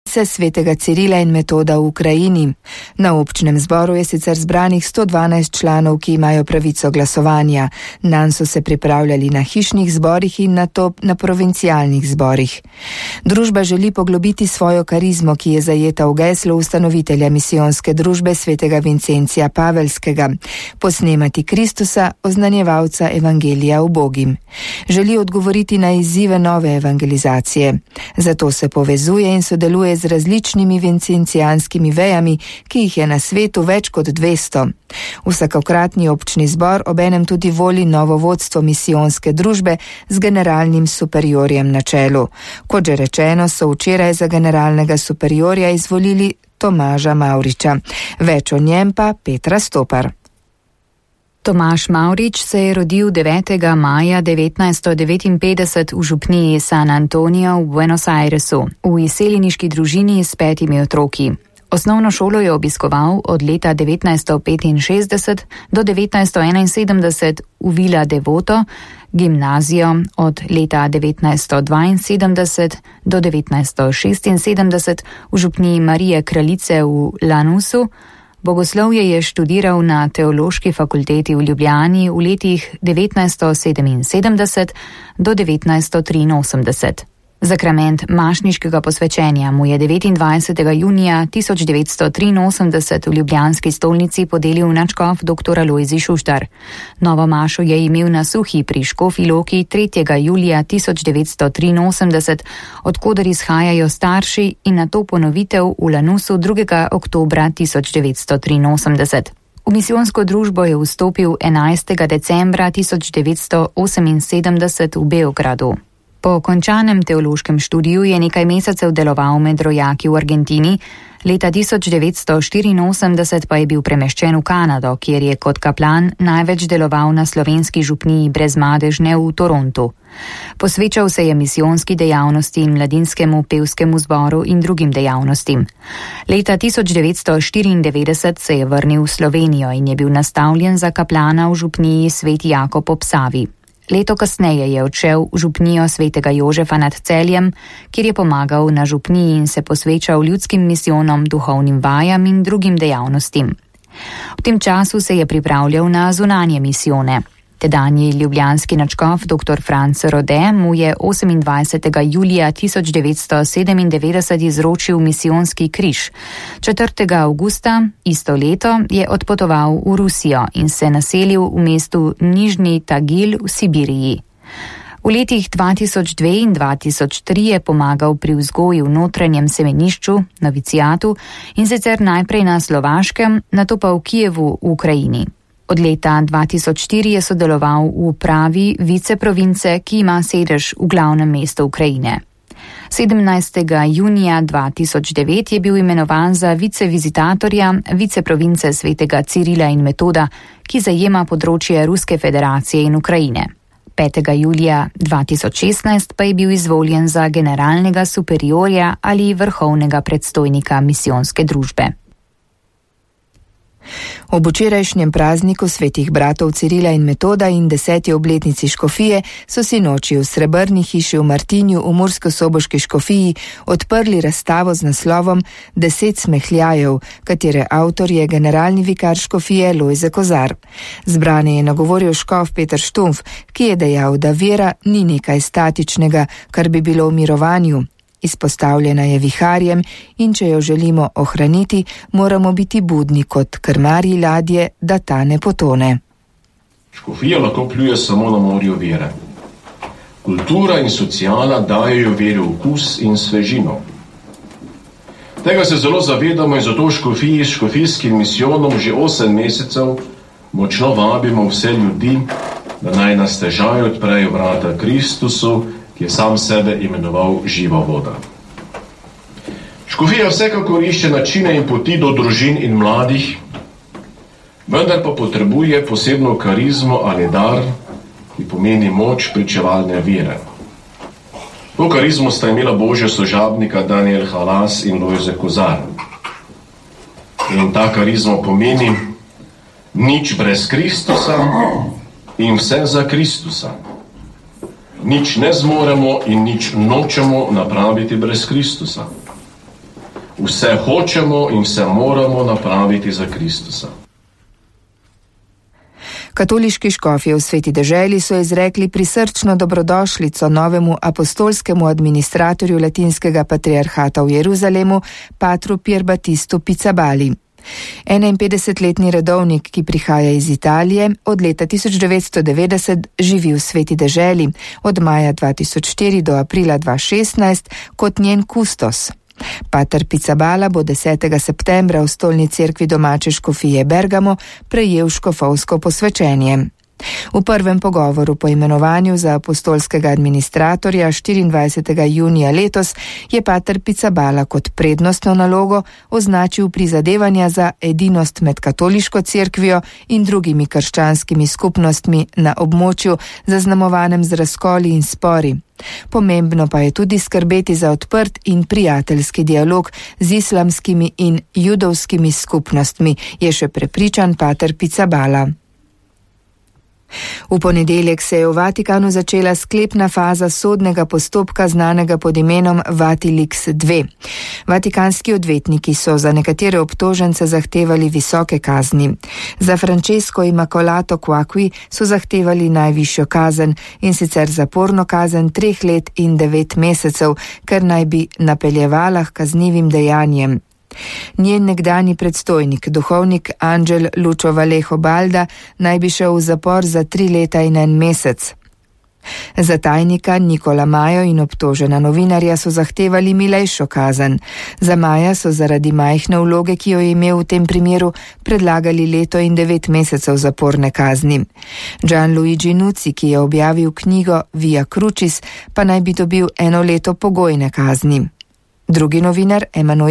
svetega Cirila in Metoda v Ukrajini. Na občnem zboru je sicer zbranih 112 članov, ki imajo pravico glasovanja. Nanj so se pripravljali na hišnih zborih in nato na provincialnih zborih. Družba želi poglobiti svojo karizmo, ki je zajeta v geslu ustanovitelja misijonske družbe svetega Vincencija Pavelskega: posnemati Kristusa, oznanjevalca evangelija ubogim. Želi odgovoriti na izzive nove evangelizacije. Zato se povezuje in sodeluje z različnimi vincencijanskimi vejami, ki jih je na svetu več kot 200. Vsakokratni občni zbor obenem tudi voli novo vodstvo misijonske družbe z generalnim superiorjem na čelu. Kot že rečeno, so včeraj za generalnega superiorja izvolili Tomaža Mavriča. Več o njem pa Petra Stopar. Tomaž Mavrič se je rodil 9. maja 1959 v župniji San Antonio v Buenos Airesu, v izseljeniški družini s 5 otroki. Osnovno šolo je obiskoval od leta 1965 do 1971 v Villa Devoto, gimnazijo od leta 1972 do 1976 v župniji Marije Kraljice v Lanusu. Bogoslovje je študiral na Teološki fakulteti v Ljubljani v letih 1977 do 1983. Zakrament mašniškega posvečenja mu je 29. junija 1983 v ljubljanski stolnici podelil nadškof dr. Lojzi Šuštar. Novo mašo je imel na Suhi pri Škofji Loki 3. julija 1983, odkoder izhajajo starši, in nato ponovitev v Lanusu 2. oktobra 1983. V misijonsko družbo je vstopil 11. decembra 1978 v Beogradu. Po končanem teološkem študiju je nekaj mesecev deloval med rojaki v Argentini, leta 1984 pa je bil premeščen v Kanado, kjer je kot kaplan največ deloval na slovenski župniji Brezmadežne v Torontu. Posvečal se je misijonski dejavnosti in mladinskemu pevskemu zboru in drugim dejavnostim. Leta 1994 se je vrnil v Slovenijo in je bil nastavljen za kaplana v župniji Sveti Jakob ob Savi. Leto kasneje je odšel v župnijo svetega Jožefa nad Celjem, kjer je pomagal na župniji in se posvečal ljudskim misijonom, duhovnim vajam in drugim dejavnostim. V tem času se je pripravljal na zunanje misijone. Tedanji ljubljanski nadškof dr. Franc Rode mu je 28. julija 1997 izročil misijonski križ. 4. avgusta isto leto je odpotoval v Rusijo in se naselil v mestu Nižni Tagil v Sibiriji. V letih 2002 in 2003 je pomagal pri vzgoji v notranjem semenišču, novicijatu, in sicer najprej na Slovaškem, nato pa v Kijevu v Ukrajini. Od leta 2004 je sodeloval v upravi viceprovince, ki ima sedež v glavnem mestu Ukrajine. 17. junija 2009 je bil imenovan za vicevizitatorja viceprovince svetega Cirila in Metoda, ki zajema področje Ruske federacije in Ukrajine. 5. julija 2016 pa je bil izvoljen za generalnega superiorja ali vrhovnega predstojnika misijonske družbe. Ob včerajšnjem prazniku svetih bratov Cirila in Metoda in 10. obletnici škofije so sinoči v Srebrni hiši v Martinju v Mursko-Soboški škofiji odprli razstavo z naslovom 10 smehljajev, katere avtor je generalni vikar škofije Lojze Kozar. Zbrane je nagovoril škof Peter Štumf, ki je dejal, da vera ni nekaj statičnega, kar bi bilo v mirovanju. Izpostavljena je viharjem in če jo želimo ohraniti, moramo biti budni kot krmarji ladje, da ta ne potone. Škofija lahko pluje samo na morju vere. Kultura in sociala dajejo veri okus in svežino. Tega se zelo zavedamo in zato v škofiji s škofijskim misijonom že 8 mesecev močno vabimo vse ljudi, da naj nas težaj odprejo vrata Kristusu, ki je sam sebe imenoval živa voda. Škofija vsekakor išče načine in poti do družin in mladih, vendar pa potrebuje posebno karizmo ali dar, ki pomeni moč pričevalne vere. To karizmo sta imela božja služabnika Daniel Halas in Lojze Kozar. In ta karizma pomeni nič brez Kristusa in vse za Kristusa. Nič ne zmoremo in nič nočemo napraviti brez Kristusa. Vse hočemo in vse moramo napraviti za Kristusa. Katoliški škofje v Sveti deželi so izrekli prisrčno dobrodošlico novemu apostolskemu administratorju latinskega patriarhata v Jeruzalemu, patru Pierbattistu Pizzabali. 51-letni redovnik, ki prihaja iz Italije, od leta 1990 živi v Sveti deželi, od maja 2004 do aprila 2016 kot njen kustos. Pater Pizzabala bo 10. septembra v stolni cerkvi domače škofije Bergamo prejel škofovsko posvečenje. V prvem pogovoru po imenovanju za apostolskega administratorja 24. junija letos je pater Pizzabala kot prednostno nalogo označil prizadevanja za edinost med katoliško cerkvijo in drugimi krščanskimi skupnostmi na območju zaznamovanem z razkoli in spori. Pomembno pa je tudi skrbeti za odprt in prijateljski dialog z islamskimi in judovskimi skupnostmi, je še prepričan pater Pizzabala. V ponedeljek se je v Vatikanu začela sklepna faza sodnega postopka znanega pod imenom Vatilix 2. Vatikanski odvetniki so za nekatere obtožence zahtevali visoke kazni. Za Francesco Immacolato Quaqui so zahtevali najvišjo kazen, in sicer zaporno kazen 3 let in 9 mesecev, ker naj bi napeljevala k kaznivim dejanjem. Njen nekdani predstojnik, duhovnik Angel Lucio Vallejo Balda, naj bi šel v zapor za 3 leta in 1 mesec. Za tajnika Nikola Majo in obtožena novinarja so zahtevali milejšo kazen. Za Maja so zaradi majhne vloge, ki jo je imel v tem primeru, predlagali 1 leto in 9 mesecev zaporne kazni. Gianluigi Nucci, ki je objavil knjigo Via Crucis, pa naj bi dobil 1 leto pogojne kazni. Drugi novinar, Emanuel